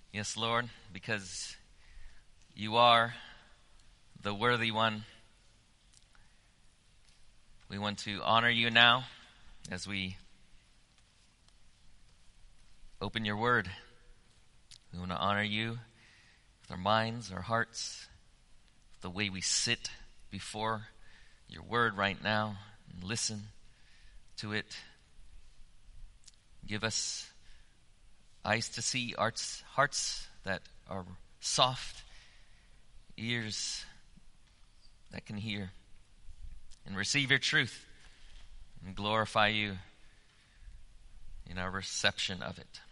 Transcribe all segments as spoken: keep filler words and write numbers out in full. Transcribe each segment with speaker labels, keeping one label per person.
Speaker 1: Yes, Lord, because you are the worthy one. We want to honor you now as we open your word. We want to honor you with our minds, our hearts, the way we sit before your word right now and listen to it. Give us eyes to see, hearts, hearts that are soft, ears that can hear, and receive your truth and glorify you in our reception of it.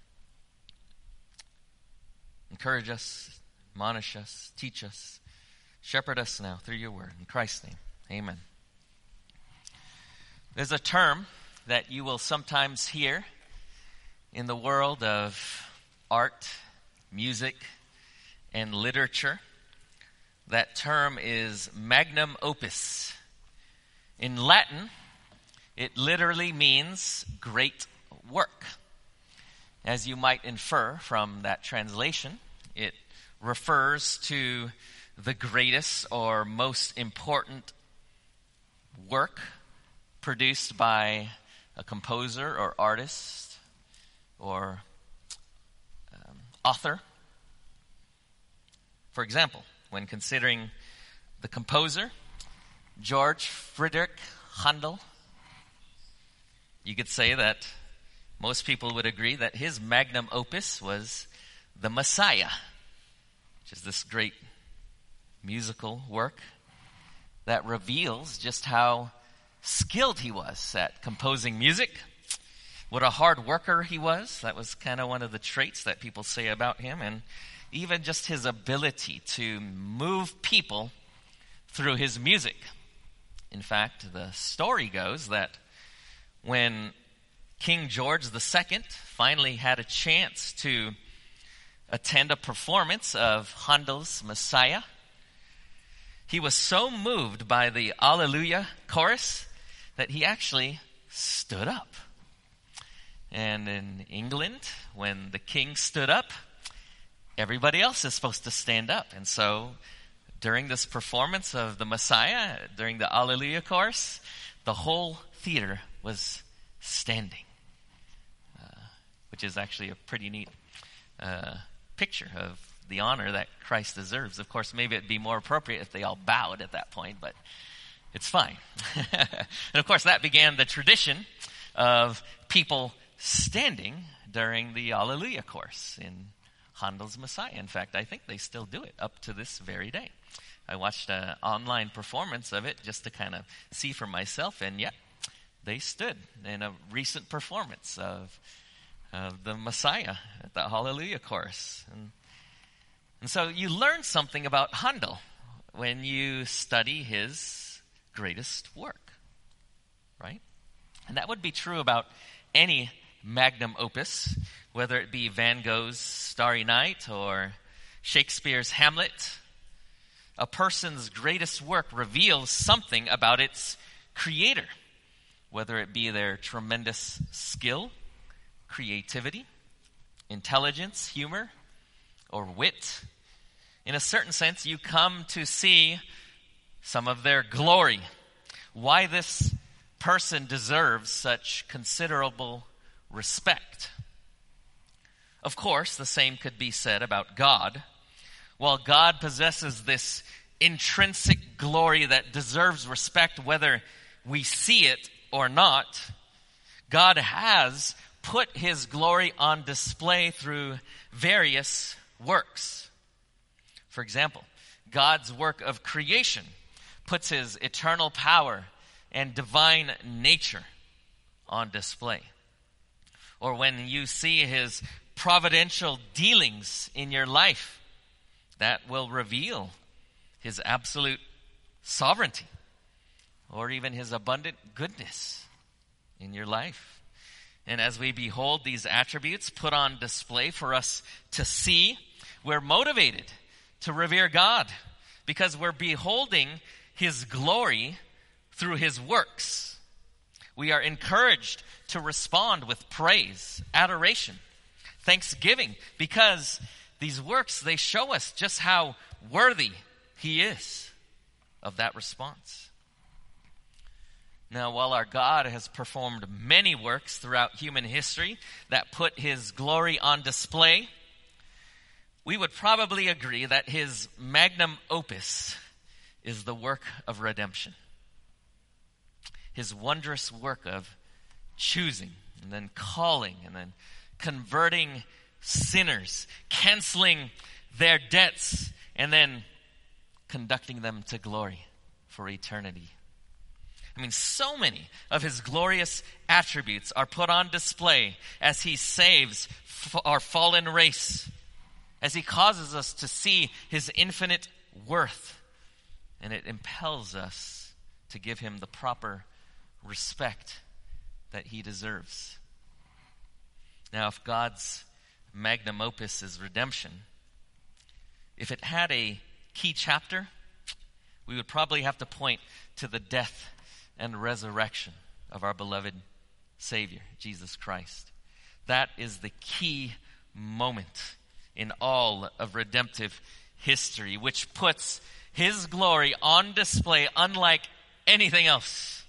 Speaker 1: Encourage us, admonish us, teach us, shepherd us now through your word. In Christ's name, amen. There's a term that you will sometimes hear in the world of art, music, and literature. That term is magnum opus. In Latin, it literally means great work. As you might infer from that translation, it refers to the greatest or most important work produced by a composer or artist or um, author. For example, when considering the composer, George Friedrich Handel, you could say that most people would agree that his magnum opus was The Messiah, which is this great musical work that reveals just how skilled he was at composing music, what a hard worker he was. That was kind of one of the traits that people say about him, and even just his ability to move people through his music. In fact, the story goes that when King George the Second finally had a chance to attend a performance of Handel's Messiah, he was so moved by the Alleluia chorus that he actually stood up. And in England, when the king stood up, everybody else is supposed to stand up. And so during this performance of the Messiah, during the Alleluia chorus, the whole theater was standing, uh, which is actually a pretty neat uh, picture of the honor that Christ deserves. Of course, maybe it'd be more appropriate if they all bowed at that point, but it's fine. And of course, that began the tradition of people standing during the Alleluia chorus in Handel's Messiah. In fact, I think they still do it up to this very day. I watched an online performance of it just to kind of see for myself, and yeah, they stood in a recent performance of, of the Messiah at the Hallelujah chorus. And, and so you learn something about Handel when you study his greatest work, right? And that would be true about any magnum opus, whether it be Van Gogh's Starry Night or Shakespeare's Hamlet. A person's greatest work reveals something about its creator, whether it be their tremendous skill, creativity, intelligence, humor, or wit. In a certain sense, you come to see some of their glory, why this person deserves such considerable respect. Of course, the same could be said about God. While God possesses this intrinsic glory that deserves respect whether we see it or not, God has put his glory on display through various works. For example, God's work of creation puts his eternal power and divine nature on display. Or when you see his providential dealings in your life, that will reveal his absolute sovereignty, or even his abundant goodness in your life. And as we behold these attributes put on display for us to see, we're motivated to revere God because we're beholding his glory through his works. We are encouraged to respond with praise, adoration, thanksgiving, because these works, they show us just how worthy he is of that response. Now, while our God has performed many works throughout human history that put his glory on display, we would probably agree that his magnum opus is the work of redemption. His wondrous work of choosing and then calling and then converting sinners, canceling their debts, and then conducting them to glory for eternity. I mean, so many of his glorious attributes are put on display as he saves f- our fallen race, as he causes us to see his infinite worth, and it impels us to give him the proper respect that he deserves. Now, if God's magnum opus is redemption, if it had a key chapter, we would probably have to point to the death and resurrection of our beloved Savior, Jesus Christ. That is the key moment in all of redemptive history, which puts his glory on display unlike anything else.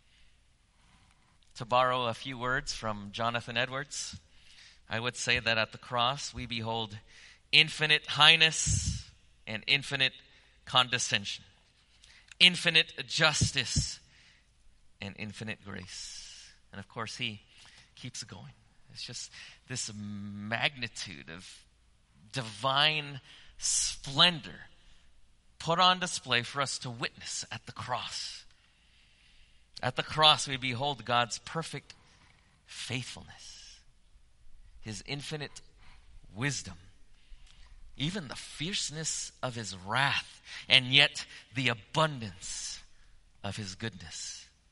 Speaker 1: To borrow a few words from Jonathan Edwards, I would say that at the cross we behold infinite highness and infinite condescension, infinite justice and infinite grace. And of course, he keeps going. It's just this magnitude of divine splendor put on display for us to witness at the cross. At the cross, we behold God's perfect faithfulness, his infinite wisdom, even the fierceness of his wrath, and yet the abundance of his goodness.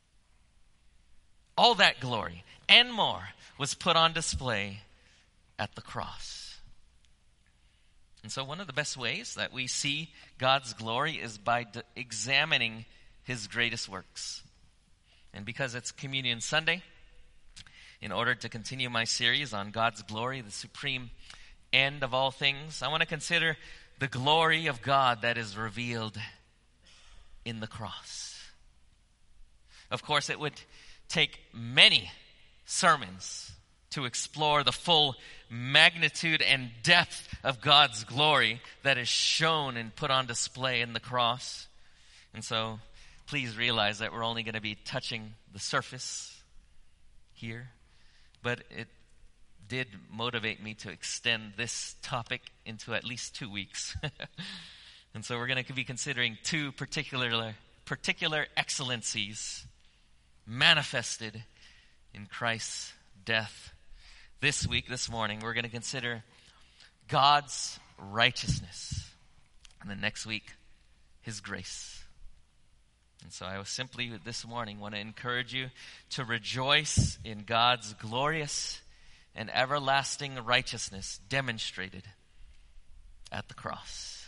Speaker 1: All that glory and more was put on display at the cross. And so one of the best ways that we see God's glory is by de- examining his greatest works. And because it's Communion Sunday, in order to continue my series on God's glory, the supreme end of all things, I want to consider the glory of God that is revealed in the cross. Of course, it would take many sermons to explore the full magnitude and depth of God's glory that is shown and put on display in the cross. And so please realize that we're only going to be touching the surface here. But it did motivate me to extend this topic into at least two weeks. And so we're going to be considering two particular, particular excellencies manifested in Christ's death. This week, this morning, we're going to consider God's righteousness. And then next week, his grace. And so I will simply this morning want to encourage you to rejoice in God's glorious and everlasting righteousness demonstrated at the cross.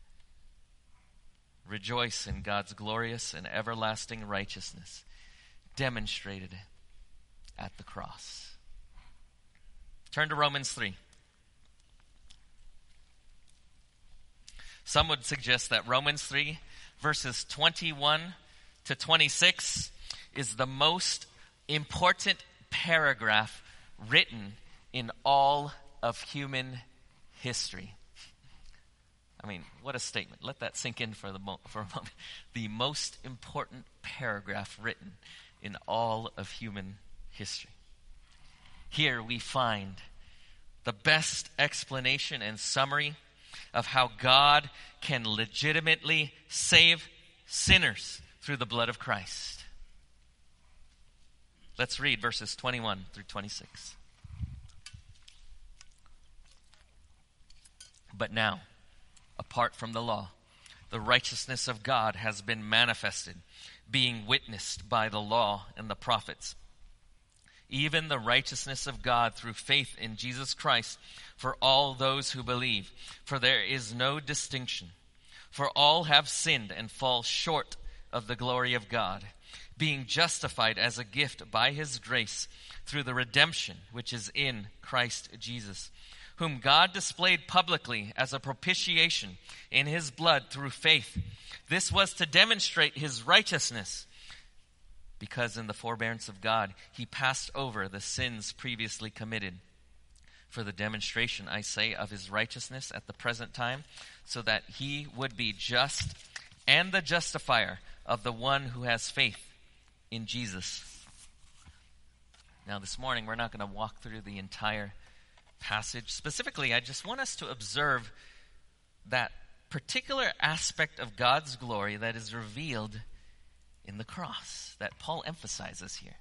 Speaker 1: Rejoice in God's glorious and everlasting righteousness demonstrated at the cross. Turn to Romans three. Some would suggest that Romans three, verses twenty-one to twenty-six, is the most important paragraph written in all of human history. I mean, what a statement. Let that sink in for the mo- for a moment. The most important paragraph written in all of human history. Here we find the best explanation and summary of how God can legitimately save sinners through the blood of Christ. Let's read verses twenty-one through twenty-six. But now, apart from the law, the righteousness of God has been manifested, being witnessed by the law and the prophets. Even the righteousness of God through faith in Jesus Christ for all those who believe. For there is no distinction. For all have sinned and fall short of the glory of God, being justified as a gift by his grace through the redemption which is in Christ Jesus, whom God displayed publicly as a propitiation in his blood through faith. This was to demonstrate his righteousness, because in the forbearance of God, he passed over the sins previously committed. For the demonstration, I say, of his righteousness at the present time, so that he would be just and the justifier of the one who has faith in Jesus. Now, this morning, we're not going to walk through the entire passage. Specifically, I just want us to observe that particular aspect of God's glory that is revealed in the cross that Paul emphasizes here.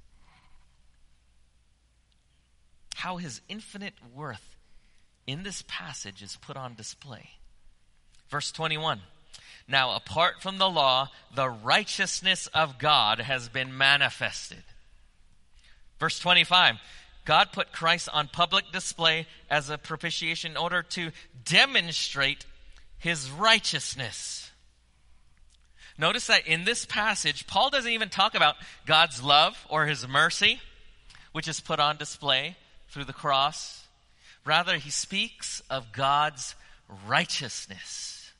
Speaker 1: How his infinite worth in this passage is put on display. Verse twenty-one. Now, apart from the law, the righteousness of God has been manifested. Verse twenty-five. God put Christ on public display as a propitiation in order to demonstrate his righteousness. Notice that in this passage, Paul doesn't even talk about God's love or his mercy, which is put on display through the cross. Rather, he speaks of God's righteousness.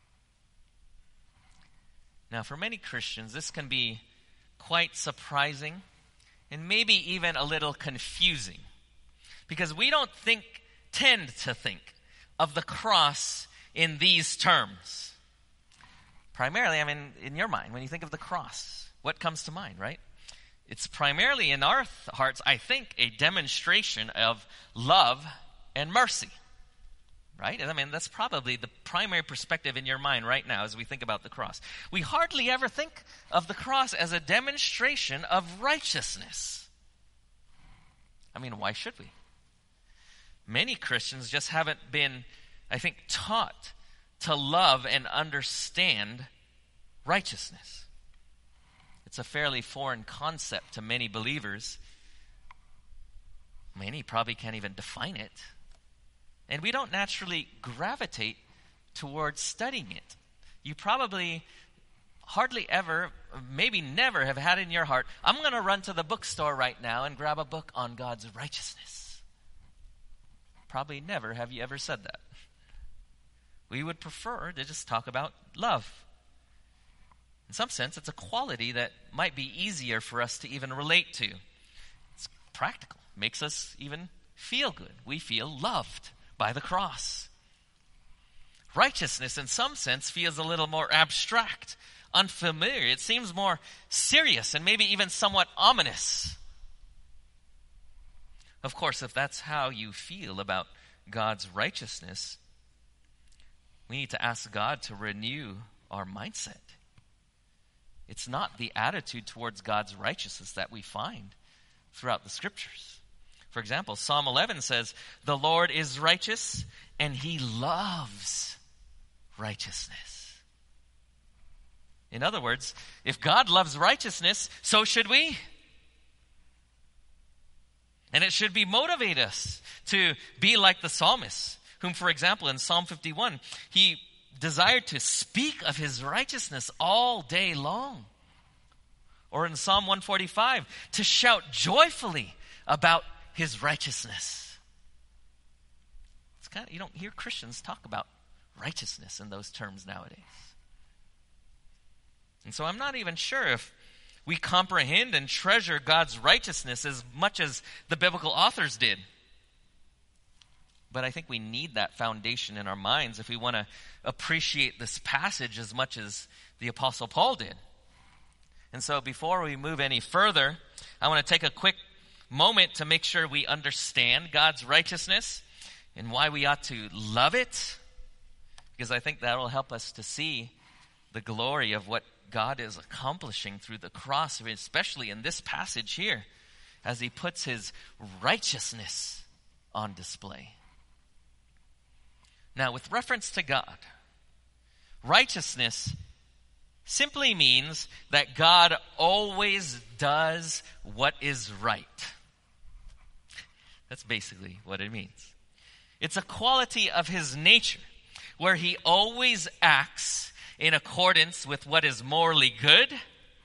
Speaker 1: Now, for many Christians, this can be quite surprising and maybe even a little confusing, because we don't think, tend to think of the cross in these terms. Primarily, I mean, in your mind, when you think of the cross, what comes to mind, right? It's primarily in our th- hearts, I think, a demonstration of love and mercy, right? I mean, that's probably the primary perspective in your mind right now as we think about the cross. We hardly ever think of the cross as a demonstration of righteousness. I mean, why should we? Many Christians just haven't been, I think, taught to love and understand righteousness. It's a fairly foreign concept to many believers. Many probably can't even define it. And we don't naturally gravitate towards studying it. You probably hardly ever, maybe never have had in your heart, I'm going to run to the bookstore right now and grab a book on God's righteousness. Probably never have you ever said that. We would prefer to just talk about love. In some sense, it's a quality that might be easier for us to even relate to. It's practical. Makes us even feel good. We feel loved by the cross. Righteousness, in some sense, feels a little more abstract, unfamiliar. It seems more serious and maybe even somewhat ominous. Of course, if that's how you feel about God's righteousness, we need to ask God to renew our mindset. It's not the attitude towards God's righteousness that we find throughout the scriptures. For example, Psalm eleven says, "The Lord is righteous and he loves righteousness." In other words, if God loves righteousness, so should we. And it should be motivate us to be like the psalmist, whom, for example, in Psalm fifty-one, he desired to speak of his righteousness all day long. Or in Psalm one forty-five, to shout joyfully about his righteousness. It's kind of, you don't hear Christians talk about righteousness in those terms nowadays. And so I'm not even sure if we comprehend and treasure God's righteousness as much as the biblical authors did. But I think we need that foundation in our minds if we want to appreciate this passage as much as the Apostle Paul did. And so before we move any further, I want to take a quick moment to make sure we understand God's righteousness and why we ought to love it, because I think that will help us to see the glory of what God is accomplishing through the cross, especially in this passage here, as he puts his righteousness on display. Now, with reference to God, righteousness simply means that God always does what is right. That's basically what it means. It's a quality of his nature where he always acts in accordance with what is morally good,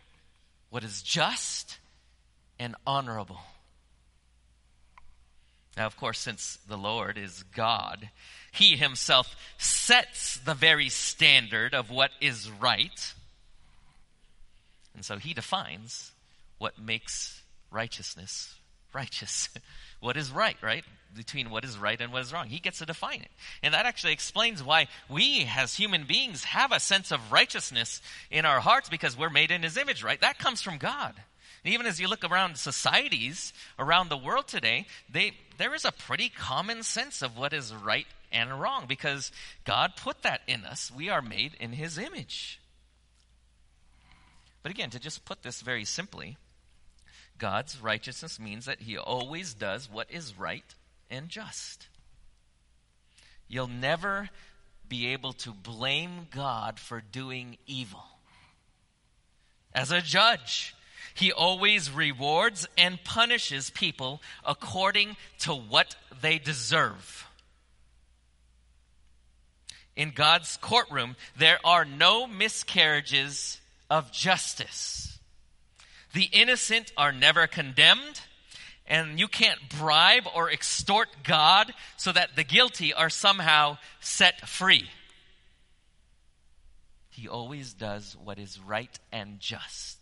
Speaker 1: what is just, and honorable. Now, of course, since the Lord is God, he himself sets the very standard of what is right. And so he defines what makes righteousness righteous. What is right, right? Between what is right and what is wrong. He gets to define it. And that actually explains why we as human beings have a sense of righteousness in our hearts, because we're made in his image, right? That comes from God. And even as you look around societies around the world today, they there is a pretty common sense of what is right and wrong, because God put that in us. We are made in his image. But again, to just put this very simply, God's righteousness means that he always does what is right and just. You'll never be able to blame God for doing evil. As a judge, he always rewards and punishes people according to what they deserve. In God's courtroom, there are no miscarriages of justice. The innocent are never condemned, and you can't bribe or extort God so that the guilty are somehow set free. He always does what is right and just.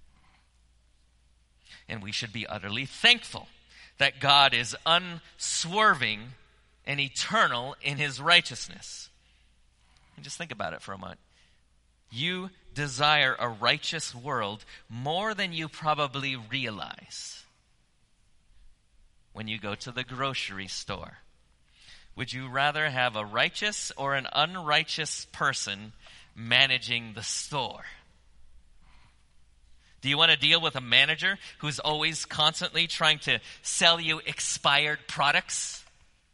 Speaker 1: And we should be utterly thankful that God is unswerving and eternal in his righteousness. And just think about it for a moment. You desire a righteous world more than you probably realize. When you go to the grocery store, would you rather have a righteous or an unrighteous person managing the store? Do you want to deal with a manager who's always constantly trying to sell you expired products?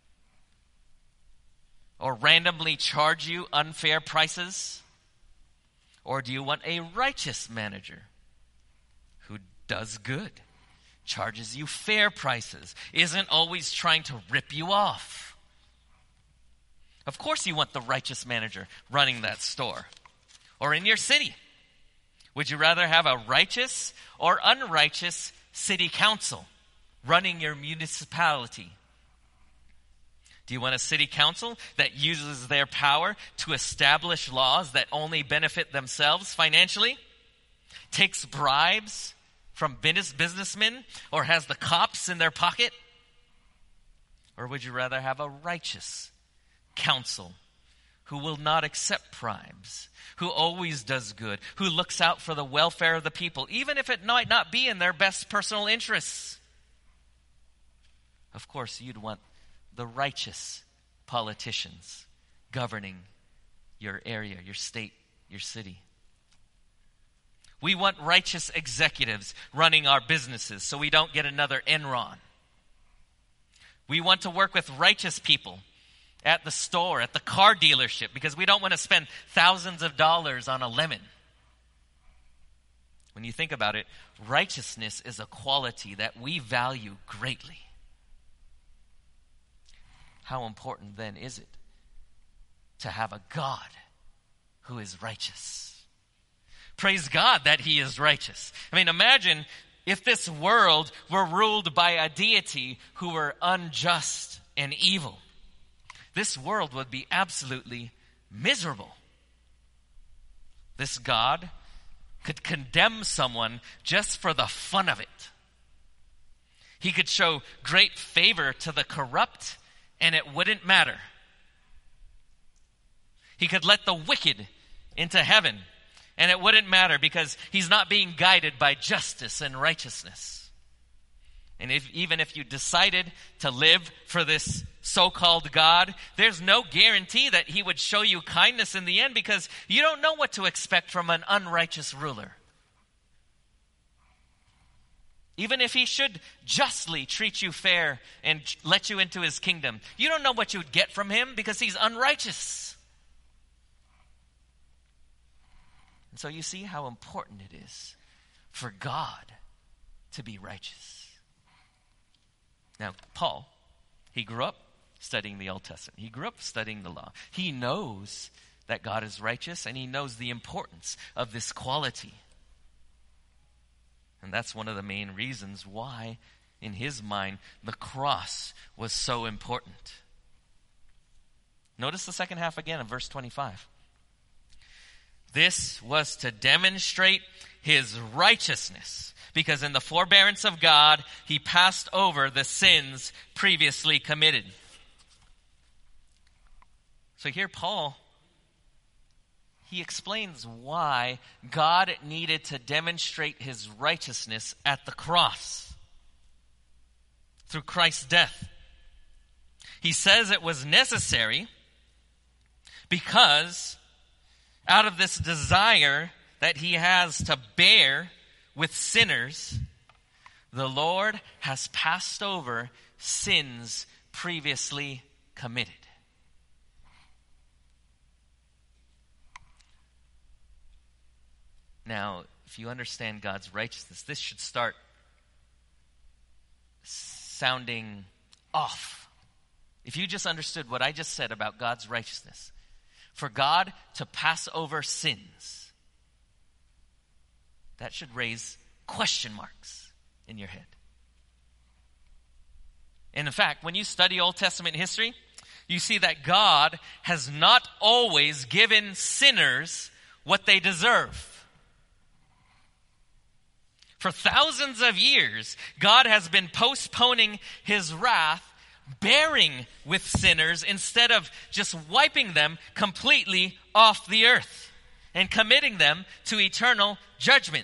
Speaker 1: Or randomly charge you unfair prices? Or do you want a righteous manager who does good, charges you fair prices, isn't always trying to rip you off? Of course you want the righteous manager running that store. Or in your city, would you rather have a righteous or unrighteous city council running your municipality? Do you want a city council that uses their power to establish laws that only benefit themselves financially? Takes bribes from business businessmen, or has the cops in their pocket? Or would you rather have a righteous council who will not accept bribes, who always does good, who looks out for the welfare of the people, even if it might not be in their best personal interests? Of course, you'd want the righteous politicians governing your area, your state, your city. We want righteous executives running our businesses so we don't get another Enron. We want to work with righteous people at the store, at the car dealership, because we don't want to spend thousands of dollars on a lemon. When you think about it, righteousness is a quality that we value greatly. How important then is it to have a God who is righteous? Praise God that he is righteous. I mean, imagine if this world were ruled by a deity who were unjust and evil. This world would be absolutely miserable. This God could condemn someone just for the fun of it. He could show great favor to the corrupt, and it wouldn't matter. He could let the wicked into heaven, and it wouldn't matter, because he's not being guided by justice and righteousness. And if, even if you decided to live for this so-called God, there's no guarantee that he would show you kindness in the end, because you don't know what to expect from an unrighteous ruler. Even if he should justly treat you fair and let you into his kingdom, you don't know what you would get from him, because he's unrighteous. And so you see how important it is for God to be righteous. Now, Paul, he grew up studying the Old Testament. He grew up studying the law. He knows that God is righteous, and he knows the importance of this quality. And that's one of the main reasons why in his mind, the cross was so important. Notice the second half again of verse twenty-five. This was to demonstrate his righteousness, because in the forbearance of God, he passed over the sins previously committed. So here Paul, he explains why God needed to demonstrate his righteousness at the cross through Christ's death. He says it was necessary because out of this desire that he has to bear with sinners, the Lord has passed over sins previously committed. Now, if you understand God's righteousness, this should start sounding off. If you just understood what I just said about God's righteousness, for God to pass over sins, that should raise question marks in your head. And in fact, when you study Old Testament history, you see that God has not always given sinners what they deserve. For thousands of years, God has been postponing his wrath, bearing with sinners instead of just wiping them completely off the earth and committing them to eternal judgment.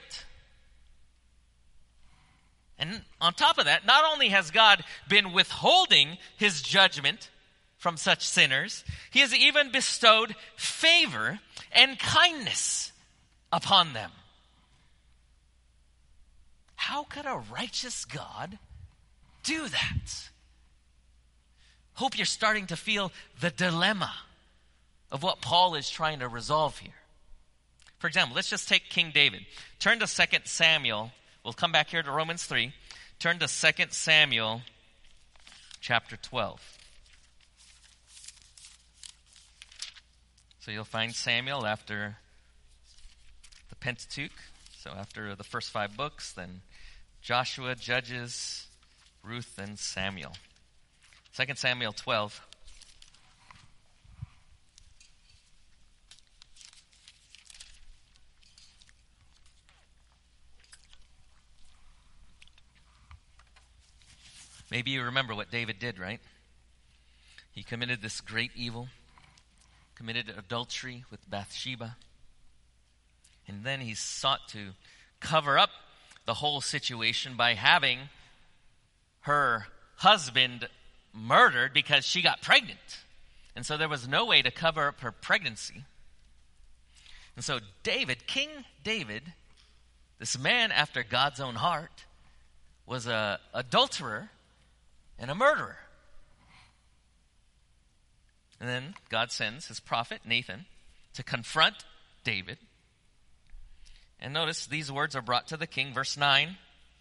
Speaker 1: And on top of that, not only has God been withholding his judgment from such sinners, he has even bestowed favor and kindness upon them. How could a righteous God do that? Hope you're starting to feel the dilemma of what Paul is trying to resolve here. For example, let's just take King David. Turn to Second Samuel. We'll come back here to Romans three. Turn to Second Samuel chapter twelve. So you'll find Samuel after the Pentateuch. So after the first five books, then Joshua, Judges, Ruth, and Samuel. Second Samuel twelve. Maybe you remember what David did, right? He committed this great evil, committed adultery with Bathsheba, and then he sought to cover up the whole situation by having her husband murdered because she got pregnant. And so there was no way to cover up her pregnancy. And so David, King David, this man after God's own heart, was an adulterer and a murderer. And then God sends his prophet Nathan to confront David. And notice these words are brought to the king, verse nine.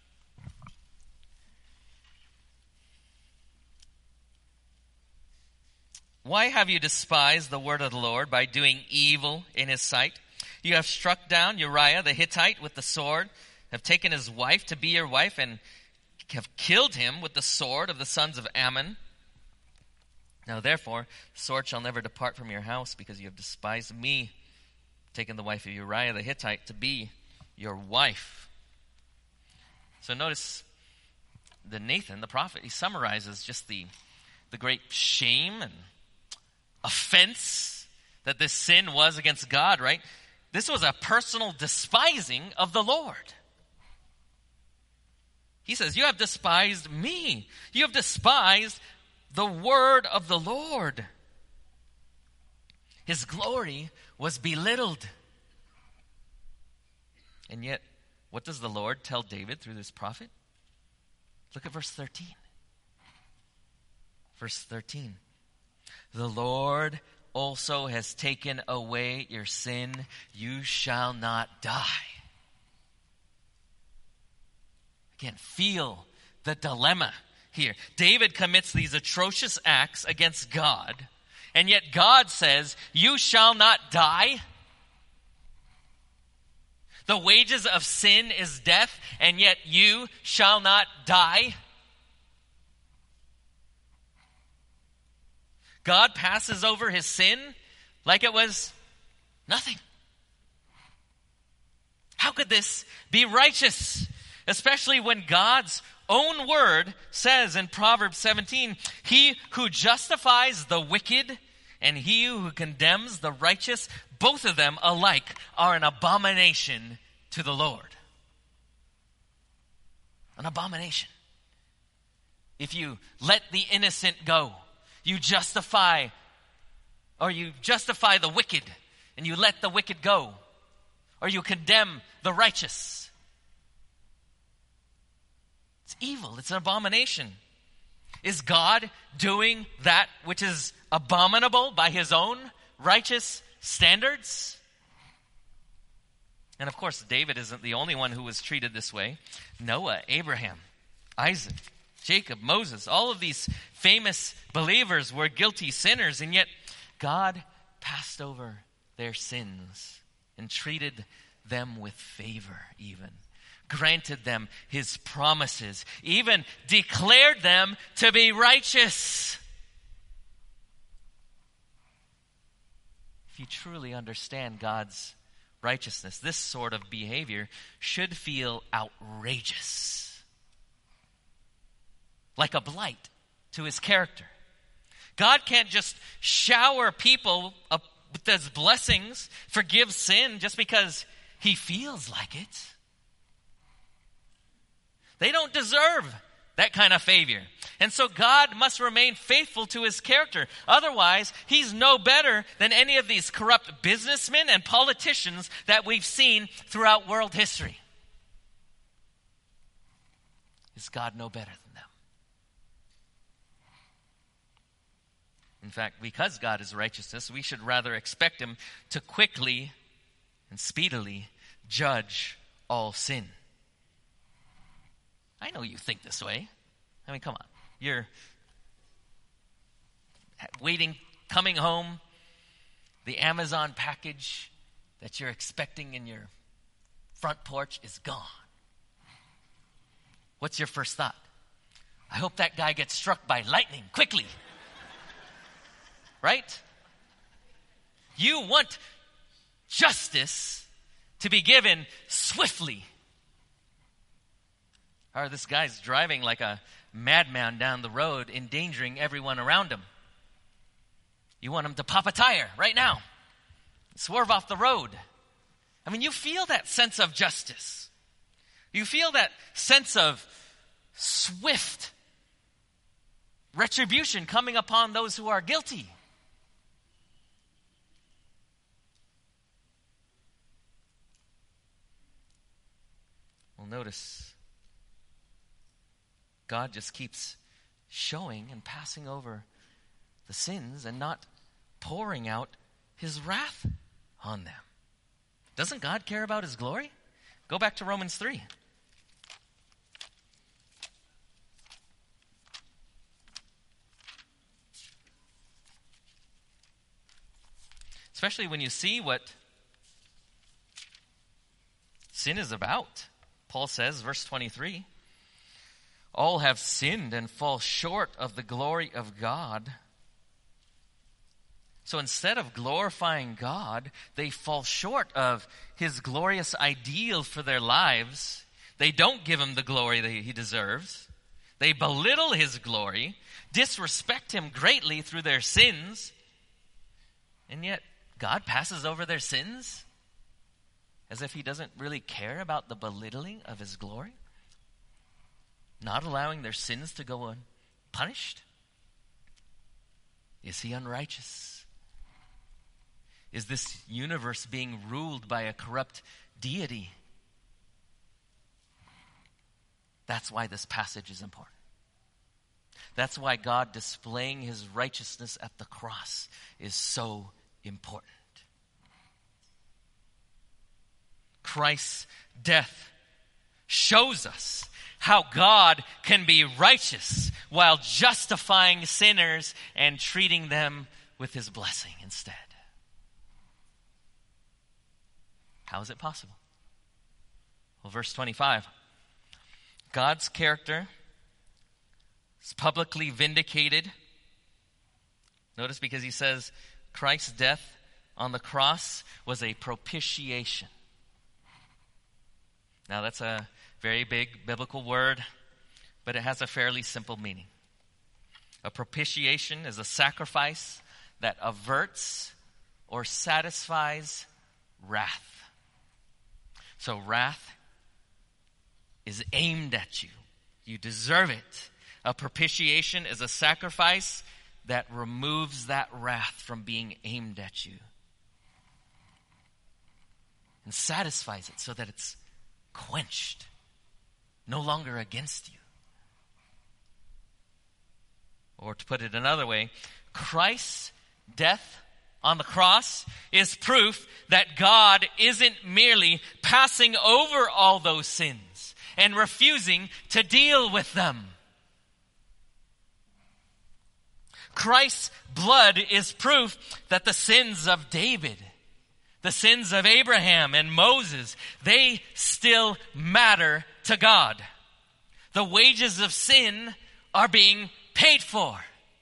Speaker 1: Why have you despised the word of the Lord by doing evil in his sight? You have struck down Uriah the Hittite with the sword, have taken his wife to be your wife, and have killed him with the sword of the sons of Ammon. Now therefore, the sword shall never depart from your house, because you have despised me, taken the wife of Uriah the Hittite to be your wife. So notice the Nathan, the prophet, he summarizes just the, the great shame and offense that this sin was against God, right? This was a personal despising of the Lord. He says, you have despised me. You have despised the word of the Lord. His glory was belittled. And yet, what does the Lord tell David through this prophet? Look at verse thirteen. Verse thirteen. The Lord also has taken away your sin. You shall not die. Again, feel the dilemma here. David commits these atrocious acts against God, and yet God says, you shall not die. The wages of sin is death, and yet you shall not die. God passes over his sin like it was nothing. How could this be righteous? Especially when God's own word says in Proverbs seventeen, he who justifies the wicked and he who condemns the righteous, both of them alike are an abomination to the Lord. An abomination. If you let the innocent go, you justify, or you justify the wicked, and you let the wicked go, or you condemn the righteous. It's evil. It's an abomination. Is God doing that which is abominable by his own righteous standards? And of course, David isn't the only one who was treated this way. Noah, Abraham, Isaac, Jacob, Moses, all of these famous believers were guilty sinners, and yet God passed over their sins and treated them with favor even. Granted them his promises, even declared them to be righteous. If you truly understand God's righteousness, this sort of behavior should feel outrageous. Like a blight to his character. God can't just shower people with his blessings, forgive sin just because he feels like it. They don't deserve that kind of favor. And so God must remain faithful to his character. Otherwise, he's no better than any of these corrupt businessmen and politicians that we've seen throughout world history. Is God no better than them? In fact, because God is righteousness, we should rather expect him to quickly and speedily judge all sin. I know you think this way. I mean, come on. You're waiting, coming home, the Amazon package that you're expecting in your front porch is gone. What's your first thought? I hope that guy gets struck by lightning quickly. Right? You want justice to be given swiftly. Or this guy's driving like a madman down the road, endangering everyone around him. You want him to pop a tire right now. Swerve off the road. I mean, you feel that sense of justice. You feel that sense of swift retribution coming upon those who are guilty. Well, notice God just keeps showing and passing over the sins and not pouring out his wrath on them. Doesn't God care about his glory? Go back to Romans three. Especially when you see what sin is about. Paul says, verse twenty-three, all have sinned and fall short of the glory of God. So instead of glorifying God, they fall short of his glorious ideal for their lives. They don't give him the glory that he deserves. They belittle his glory, disrespect him greatly through their sins. And yet, God passes over their sins as if he doesn't really care about the belittling of his glory, not allowing their sins to go unpunished. Is he unrighteous? Is this universe being ruled by a corrupt deity? That's why this passage is important. That's why God displaying his righteousness at the cross is so important. Christ's death shows us how God can be righteous while justifying sinners and treating them with his blessing instead. How is it possible? Well, verse twenty-five. God's character is publicly vindicated Notice, because he says Christ's death on the cross was a propitiation. Now, that's a very big biblical word, but it has a fairly simple meaning. A propitiation is a sacrifice that averts or satisfies wrath. So wrath is aimed at you. You deserve it. A propitiation is a sacrifice that removes that wrath from being aimed at you and satisfies it so that it's quenched, no longer against you. Or to put it another way, Christ's death on the cross is proof that God isn't merely passing over all those sins and refusing to deal with them. Christ's blood is proof that the sins of David, the sins of Abraham and Moses, they still matter to God. The wages of sin are being paid for.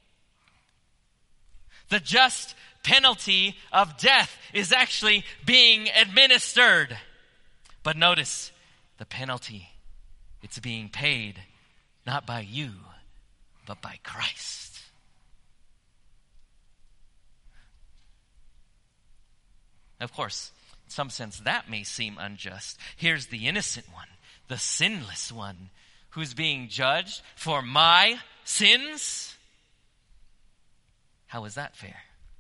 Speaker 1: The just penalty of death is actually being administered. But notice, the penalty, it's being paid not by you, but by Christ. Of course, in some sense, that may seem unjust. Here's the innocent one, the sinless one, who's being judged for my sins. How is that fair?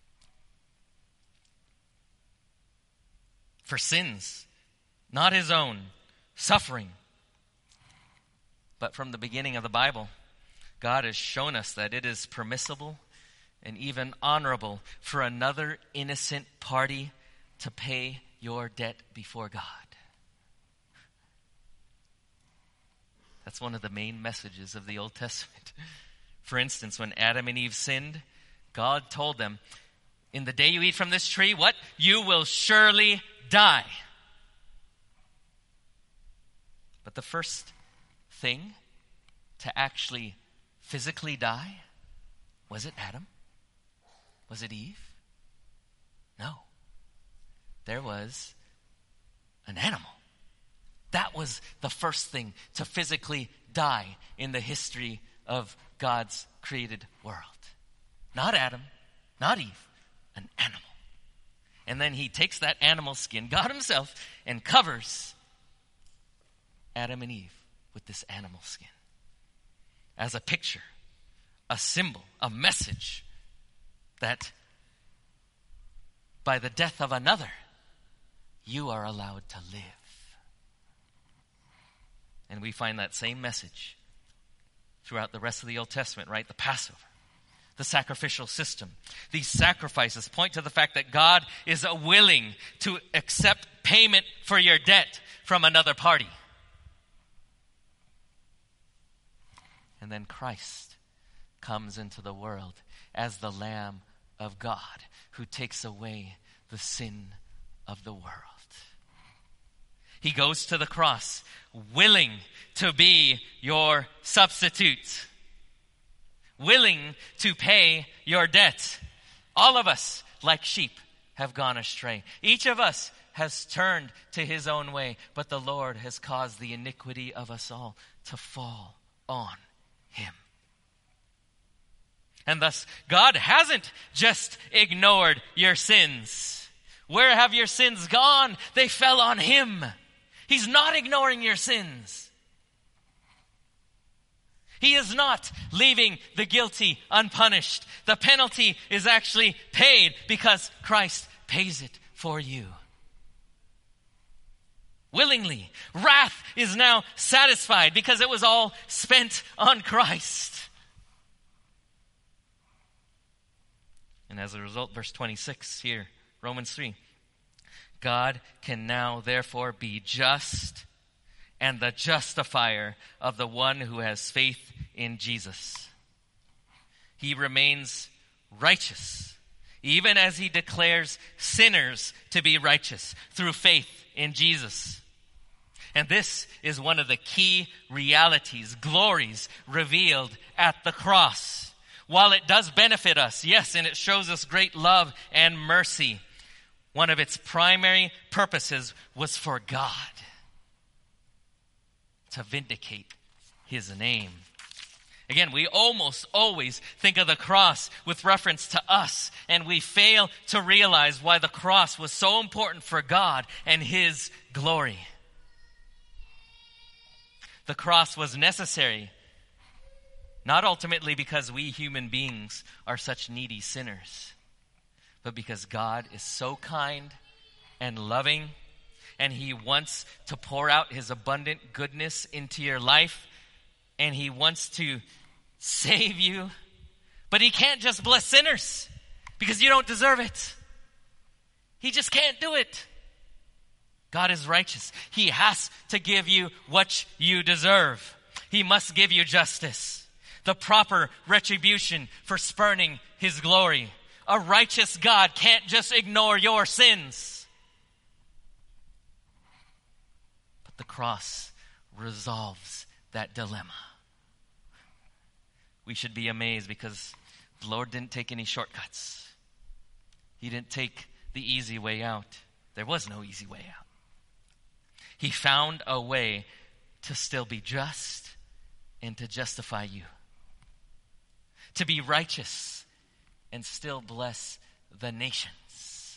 Speaker 1: For sins, not his own, suffering. But from the beginning of the Bible, God has shown us that it is permissible and even honorable for another innocent party to pay your debt before God. That's one of the main messages of the Old Testament. For instance, when Adam and Eve sinned, God told them, in the day you eat from this tree, what? You will surely die. But the first thing to actually physically die, was it Adam? Was it Eve? No. There was an animal. That was the first thing to physically die in the history of God's created world. Not Adam, not Eve, an animal. And then he takes that animal skin, God himself, and covers Adam and Eve with this animal skin. As a picture, a symbol, a message that by the death of another, you are allowed to live. And we find that same message throughout the rest of the Old Testament, right? The Passover, the sacrificial system. These sacrifices point to the fact that God is willing to accept payment for your debt from another party. And then Christ comes into the world as the Lamb of God who takes away the sin of the world. He goes to the cross willing to be your substitute, willing to pay your debt. All of us, like sheep, have gone astray. Each of us has turned to his own way, but the Lord has caused the iniquity of us all to fall on him. And thus, God hasn't just ignored your sins. Where have your sins gone? They fell on him. He's not ignoring your sins. He is not leaving the guilty unpunished. The penalty is actually paid because Christ pays it for you. Willingly. Wrath is now satisfied because it was all spent on Christ. And as a result, verse twenty-six here, Romans three. God can now therefore be just and the justifier of the one who has faith in Jesus. He remains righteous, even as he declares sinners to be righteous through faith in Jesus. And this is one of the key realities, glories revealed at the cross. while it does benefit us, yes, and it shows us great love and mercy, one of its primary purposes was for God to vindicate his name. Again, we almost always think of the cross with reference to us, and we fail to realize why the cross was so important for God and his glory. The cross was necessary, not ultimately because we human beings are such needy sinners, but because God is so kind and loving, and he wants to pour out his abundant goodness into your life, and he wants to save you. But he can't just bless sinners because you don't deserve it. He just can't do it. God is righteous. He has to give you what you deserve. He must give you justice, the proper retribution for spurning his glory. A righteous God can't just ignore your sins. But the cross resolves that dilemma. We should be amazed because the Lord didn't take any shortcuts. He didn't take the easy way out. There was no easy way out. He found a way to still be just and to justify you. To be righteous and still bless the nations.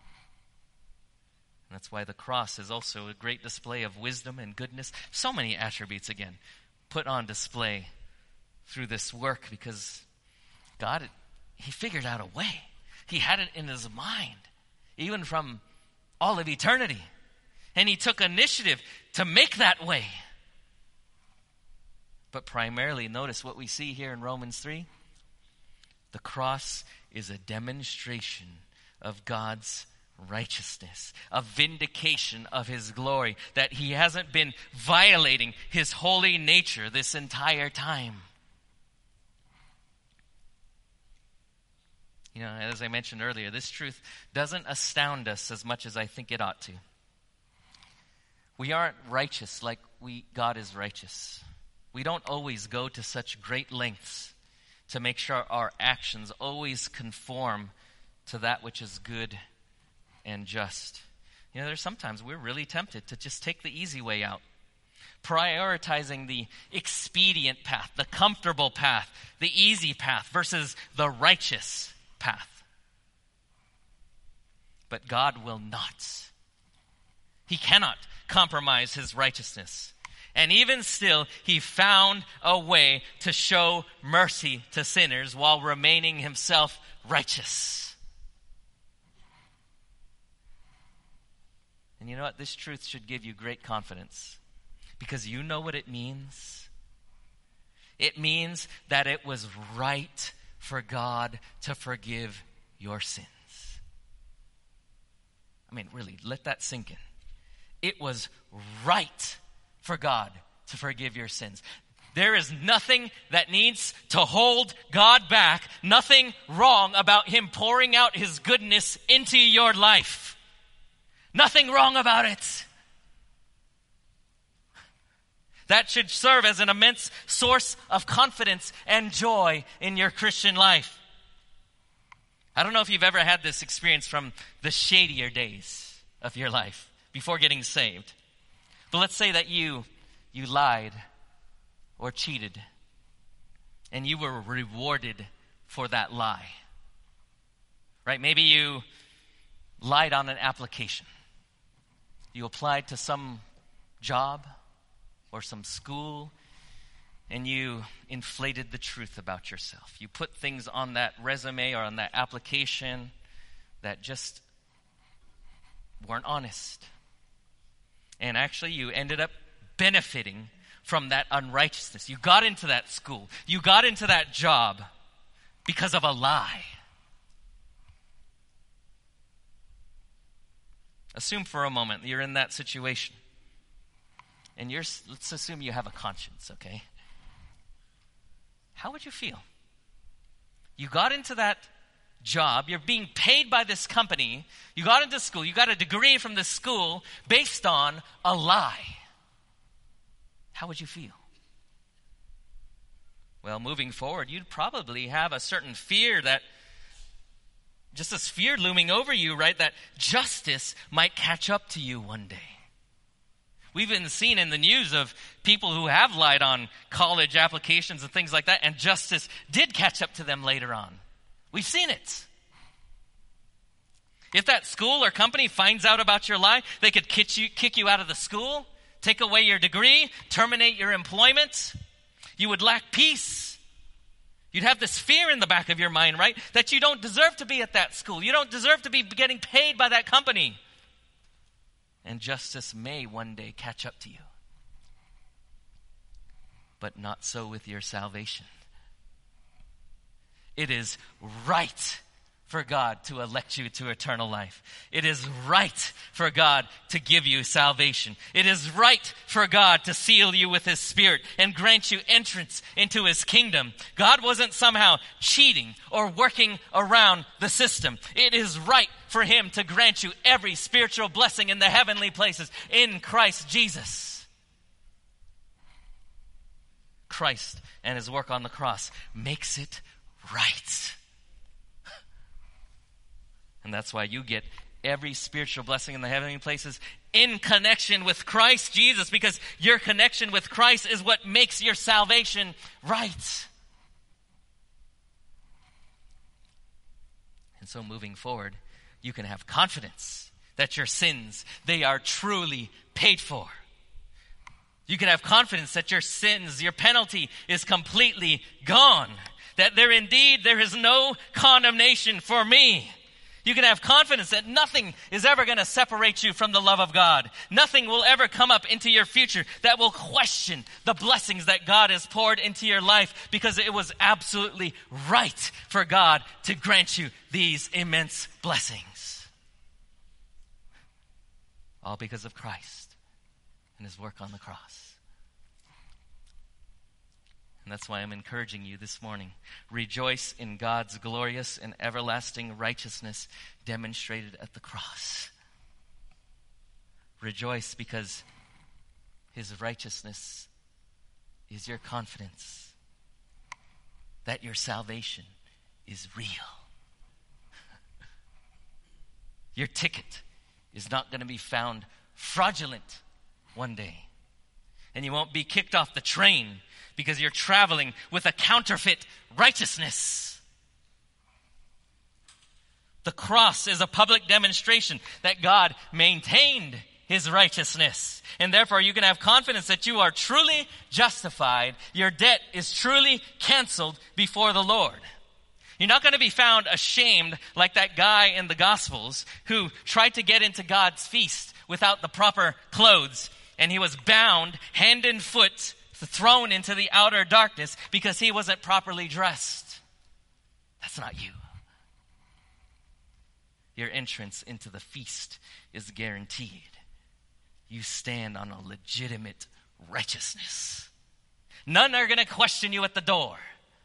Speaker 1: And that's why the cross is also a great display of wisdom and goodness. So many attributes, again, put on display through this work because God, he figured out a way. He had it in his mind, even from all of eternity. And he took initiative to make that way. But primarily, notice what we see here in Romans three. The cross is a demonstration of God's righteousness, a vindication of his glory, that he hasn't been violating his holy nature this entire time. You know, as I mentioned earlier, this truth doesn't astound us as much as I think it ought to. We aren't righteous like we God is righteous. We don't always go to such great lengths to make sure our actions always conform to that which is good and just. You know, there's sometimes we're really tempted to just take the easy way out, prioritizing the expedient path, the comfortable path, the easy path versus the righteous path. But God will not. He cannot compromise his righteousness. And even still, he found a way to show mercy to sinners while remaining himself righteous. And you know what? This truth should give you great confidence because you know what it means. It means that it was right for God to forgive your sins. I mean, really, let that sink in. It was right for God to forgive your sins. There is nothing that needs to hold God back, nothing wrong about him pouring out his goodness into your life. Nothing wrong about it. That should serve as an immense source of confidence and joy in your Christian life. I don't know if you've ever had this experience from the shadier days of your life before getting saved. But let's say that you you lied or cheated and you were rewarded for that lie. Right? Maybe you lied on an application. You applied to some job or some school, and you inflated the truth about yourself. You put things on that resume or on that application that just weren't honest. And actually, you ended up benefiting from that unrighteousness. You got into that school. You got into that job because of a lie. Assume for a moment you're in that situation. And you're, let's assume you have a conscience, okay? How would you feel? You got into that job. You're being paid by this company. You got into school. You got a degree from the school based on a lie. How would you feel? well, moving forward, you'd probably have a certain fear that, just this fear looming over you, right, that justice might catch up to you one day. We've been seen in the news of people who have lied on college applications and things like that, and justice did catch up to them later on. We've seen it. If that school or company finds out about your lie, they could kick you, kick you out of the school, take away your degree, terminate your employment. You would lack peace. You'd have this fear in the back of your mind, right? That you don't deserve to be at that school. You don't deserve to be getting paid by that company. And justice may one day catch up to you. But not so with your salvation. It is right for God to elect you to eternal life. It is right for God to give you salvation. It is right for God to seal you with His Spirit and grant you entrance into His kingdom. God wasn't somehow cheating or working around the system. It is right for Him to grant you every spiritual blessing in the heavenly places in Christ Jesus. Christ and His work on the cross makes it right. And that's why you get every spiritual blessing in the heavenly places in connection with Christ Jesus, because your connection with Christ is what makes your salvation right. And so moving forward, you can have confidence that your sins, they are truly paid for. You can have confidence that your sins, your penalty is completely gone. That there indeed, there is no condemnation for me. You can have confidence that nothing is ever going to separate you from the love of God. Nothing will ever come up into your future that will question the blessings that God has poured into your life, because it was absolutely right for God to grant you these immense blessings. All because of Christ and His work on the cross. And that's why I'm encouraging you this morning. Rejoice in God's glorious and everlasting righteousness demonstrated at the cross. Rejoice because His righteousness is your confidence that your salvation is real. Your ticket is not going to be found fraudulent one day. And you won't be kicked off the train because you're traveling with a counterfeit righteousness. The cross is a public demonstration that God maintained His righteousness. And therefore you can have confidence that you are truly justified. Your debt is truly canceled before the Lord. You're not going to be found ashamed like that guy in the Gospels who tried to get into God's feast without the proper clothes. And he was bound hand and foot, thrown into the outer darkness because he wasn't properly dressed. That's not you. Your entrance into the feast is guaranteed. You stand on a legitimate righteousness. None are going to question you at the door.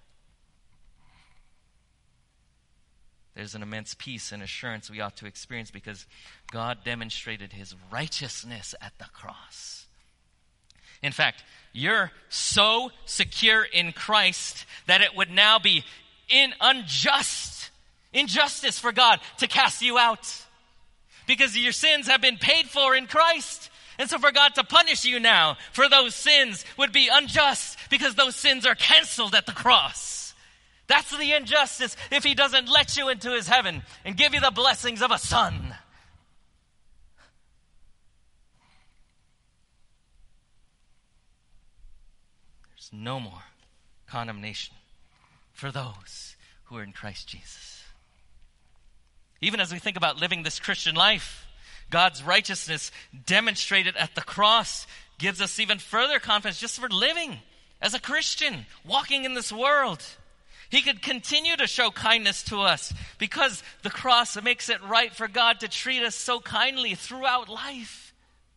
Speaker 1: There's an immense peace and assurance we ought to experience because God demonstrated His righteousness at the cross. In fact, you're so secure in Christ that it would now be in unjust, injustice for God to cast you out. Because your sins have been paid for in Christ. And so for God to punish you now for those sins would be unjust because those sins are canceled at the cross. That's the injustice if He doesn't let you into His heaven and give you the blessings of a son. No more condemnation for those who are in Christ Jesus. Even as we think about living this Christian life, God's righteousness demonstrated at the cross gives us even further confidence just for living as a Christian, walking in this world. He could continue to show kindness to us because the cross makes it right for God to treat us so kindly throughout life.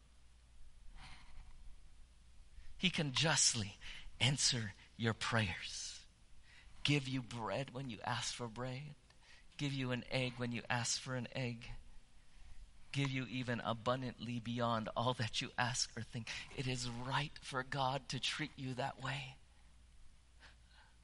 Speaker 1: He can justly answer your prayers. Give you bread when you ask for bread. Give you an egg when you ask for an egg. Give you even abundantly beyond all that you ask or think. It is right for God to treat you that way.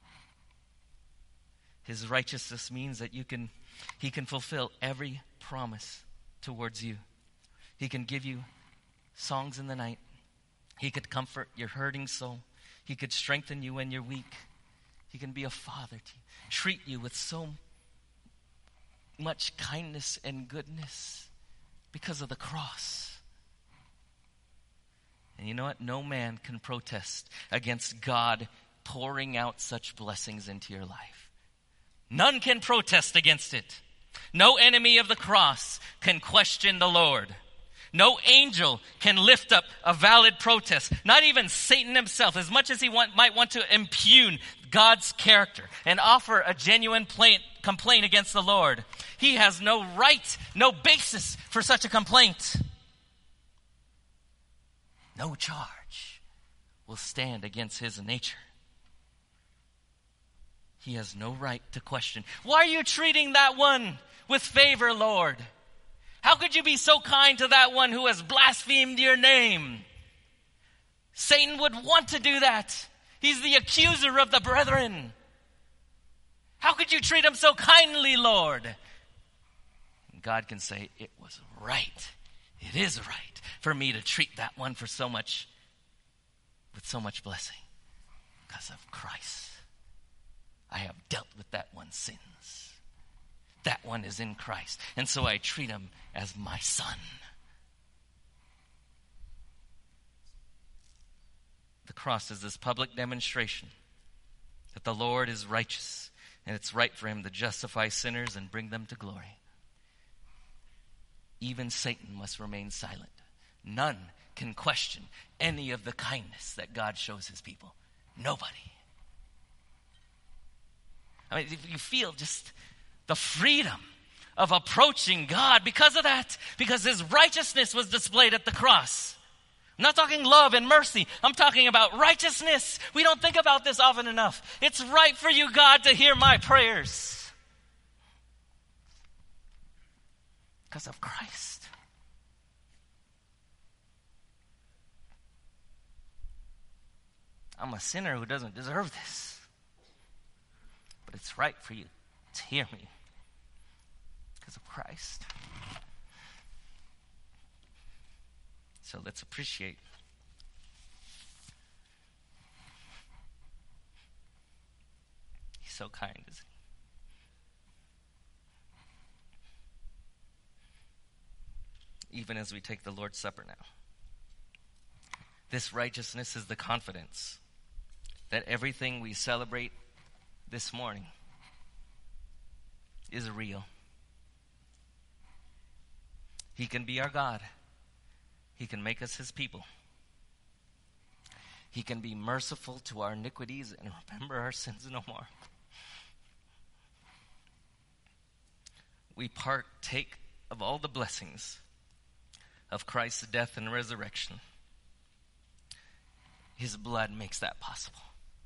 Speaker 1: His righteousness means that you can, he can fulfill every promise towards you. He can give you songs in the night. He could comfort your hurting soul. He could strengthen you when you're weak. He can be a father to you, treat you with so much kindness and goodness because of the cross. And you know what? No man can protest against God pouring out such blessings into your life. None can protest against it. No enemy of the cross can question the Lord. No angel can lift up a valid protest. Not even Satan himself, as much as he want, might want to impugn God's character and offer a genuine plaint, complaint against the Lord. He has no right, no basis for such a complaint. No charge will stand against his nature. He has no right to question. Why are you treating that one with favor, Lord? How could you be so kind to that one who has blasphemed your name? Satan would want to do that. He's the accuser of the brethren. How could you treat him so kindly, Lord? And God can say, it was right. It is right for me to treat that one for so much, with so much blessing. Because of Christ. I have dealt with that one's sins. That one is in Christ. And so I treat him as my son. The cross is this public demonstration that the Lord is righteous and it's right for him to justify sinners and bring them to glory. Even Satan must remain silent. None can question any of the kindness that God shows his people. Nobody. I mean, if you feel just the freedom of approaching God because of that, because his righteousness was displayed at the cross. I'm not talking love and mercy. I'm talking about righteousness. We don't think about this often enough. It's right for you, God, to hear my prayers. Because of Christ. I'm a sinner who doesn't deserve this. But it's right for you to hear me. Because of Christ. So let's appreciate he's so kind, isn't he? Even as we take the Lord's Supper now. This righteousness is the confidence that everything we celebrate this morning is real. He can be our God. He can make us his people. He can be merciful to our iniquities and remember our sins no more. We partake of all the blessings of Christ's death and resurrection. His blood makes that possible.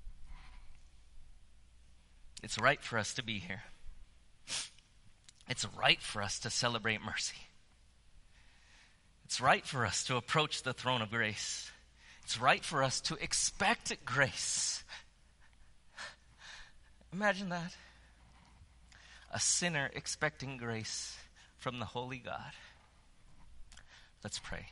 Speaker 1: It's right for us to be here. It's right for us to celebrate mercy. It's right for us to approach the throne of grace. It's right for us to expect grace. Imagine that. A sinner expecting grace from the holy God. Let's pray.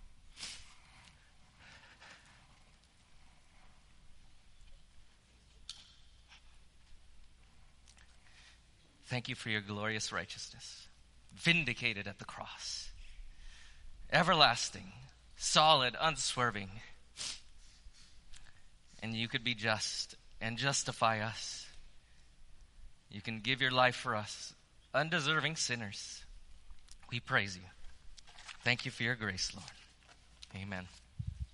Speaker 1: Thank you for your glorious righteousness, vindicated at the cross. Everlasting, solid, unswerving. And you could be just and justify us. You can give your life for us, undeserving sinners. We praise you. Thank you for your grace, Lord. Amen.